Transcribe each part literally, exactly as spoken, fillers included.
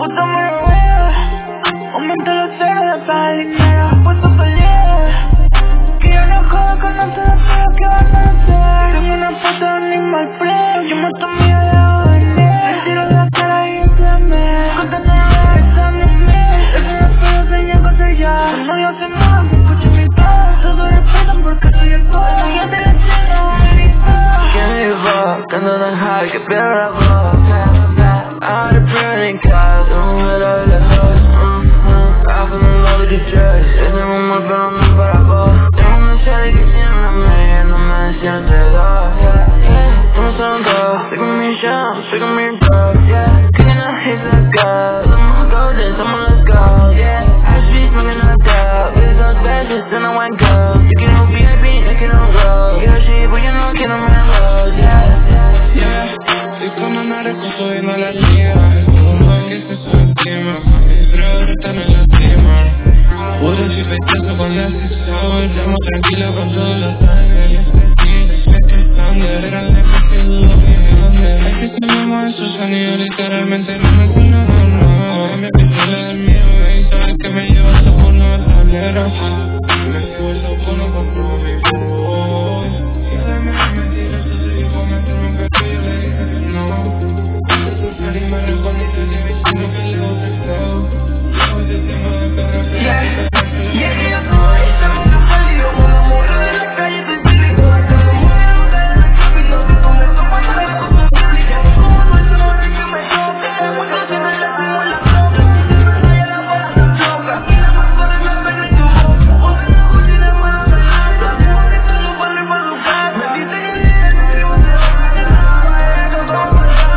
gusta mi bebé. Aumenta los ceros de palinera, puesto peleé. Que yo no jodo con no te deseo que van a hacer. Tengo una foto de Animal Press, yo mato mi dedo de miel. Le tiro la cara y inflamé, contando besándome. Es una pedo señal con ser ya. Su novio se enoja, me escucha mi voz. Todos respetan porque soy el boss. Ya te la entiendo, baby. Give me a fuck, ando tan high que pierdo la voz. Ahora prenden casa, no me la lejos. I feel in love with the dress. Ese amor pero no para vos. Tengo una serie que siempre me llena, me siente dos. No son dos, estoy con mi jam, estoy con mi drugs. Cooking up hits like God, I'm golden, someone let's go. I speak smoking like that, with those badges, then I went go. Taking on V I P, taking on road. Yo shit, but you know que no me enrolls, yeah. Yeah, estoy con una reco subiendo la cima. Como que se sube encima, mis drogas están en la cima. Puro chifetazo con la sisao. Estamos tranquilos con todos los ángeles. Este que están de grande, que dudo que grande. Es que sabemos esos anillos, literalmente no me suena, no, no. Me pistola del miedo y sabes que me lleva el sopono al tablero. Me llevo el sopono con todo mi flow. Y además me mentira, eso se dijo, me entró un pecho y yo le dije que no. Y me respondiste de diciendo que le gusta el flow. Yo te tengo de perra, pero yeah. Yeah, yeah, no, estamos en pálido. Una mujer de la calle te pide que va a ser un mujer de la calle. Y no te tomes tu mano de la costumbre. Como no es una vez que me toque. Muy fácil de la primo en la boca. Y me vaya la bola se choca. Y la más fuerte me pega en tu boca. O si no cocina mano de lata. Tengo que estar su padre para su casa. Me dice que viene, no vivo de otra. Que no me dejo como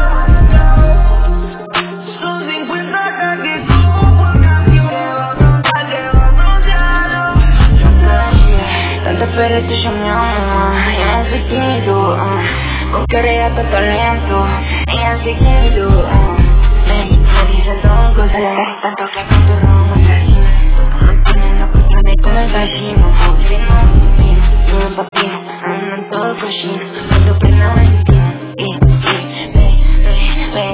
son cincuenta que como por canción. Tanta espera te llamamos, ella no se quiero, uh, con que regata talento, ella se quiero, uh, me, me dice son cosas, tanto que con tu romo asesino, manteniendo cuestiones con el gallino, si no, mira, yo en papino, ando en todo cochino, cuando prendo en el tino, y, y, ve, ve, ve,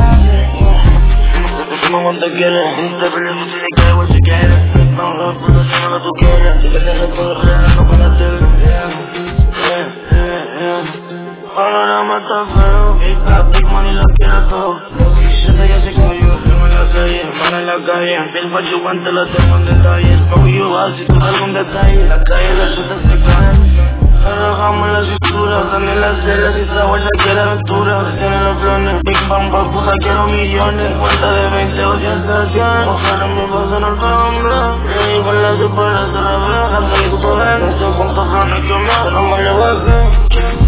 Como cuando quieres, te peleas si te cae igual si quieres. No, no, puedo hacer lo que tú quieras. Si quieres no puedo real, no para la tele. Yeah, yeah, yeah, yeah. Panorama está feo, big bad, big money lo quiero todo. Yo sé que se cogió, tengo la serie, mano en la calle. Bill what you want, te lo tengo en detalle. Fuck you up, si tú algún detalle. La calle de chutas se caen. Arrojamos la cintura, también las celas y esa vuelta quiere aventura. Tiene los planes, Big Bang, papuja, quiero millones. Cuenta de veinte o cien estaciones. Ojalá me pasen al hombre. Y con la super, se la veo, hasta que tú te ven. Estoy con cojones que me, pero no me le bajen.